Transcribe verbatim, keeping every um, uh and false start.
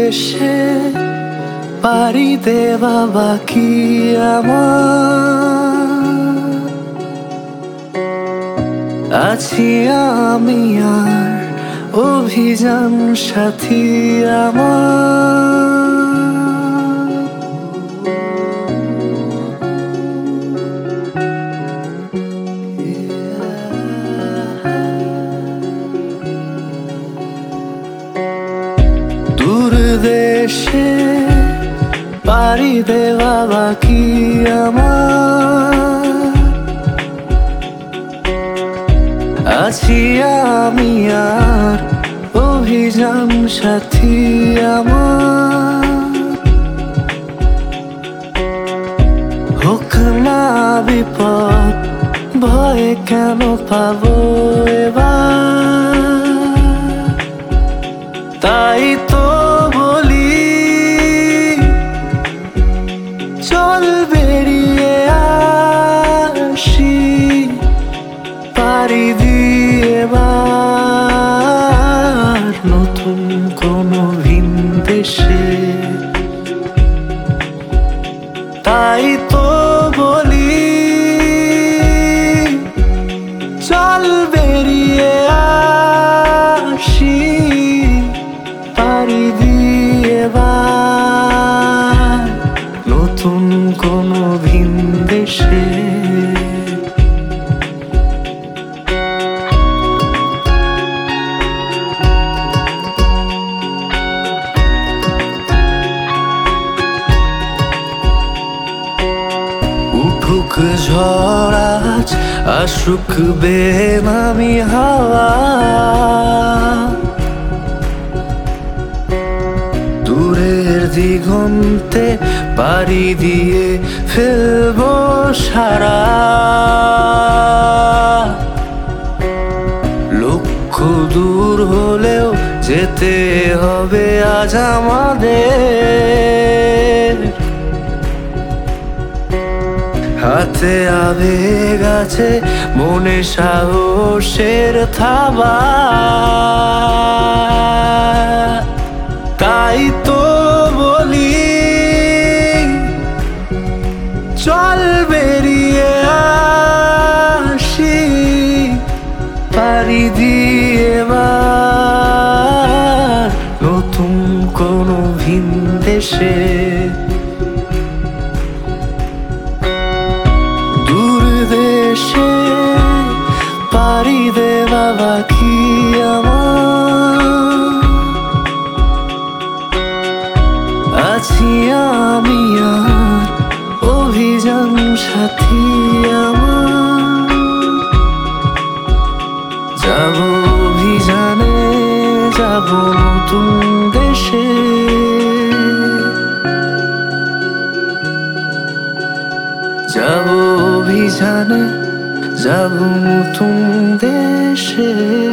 দেশে পাড়ি দেওয়া বাকি আমার। আছি আমি আর অভিযান সাথী আমার। দূর দেশে পাড়ি দেওয়া বাকি আমার। আছি আমি আর অভিযান সাথী আমার। হোক না বিপদ ভয়ে কেন পাবো এবার। তাই তো বলি চল বেরিয়ে আসি পাড়ি দিয়ে এবার নতুন কোনো ভিন দেশে। তাই তো বলি চল বেরিয়ে আসি পাড়ি দিয়ে এবার নতুন কোনো ভিন দেশে। উঠুক ঝড় আজ আসুক বেনামি হাওয়া। দূরের দিগন্তে পাড়ি দিয়ে ফেলবো সারা। লক্ষ্য দূর হলেও যেতে হবে আজ আমাদের। হাতে আবেগ আছে মনে সাহসের থাবা। তাই তো বলি চল বেরিয়ে আসি পাড়ি দিয়ে এবার নতুন কোনো ভিন দেশে। দূর দেশে পাড়ি দেওয়া বাকি আমার। আছি আমি আর অভিযান সাথী আমার। যাব অভিযানে যাব নতুন দেশে। যাব অভিযানে যাব নতুন দেশে।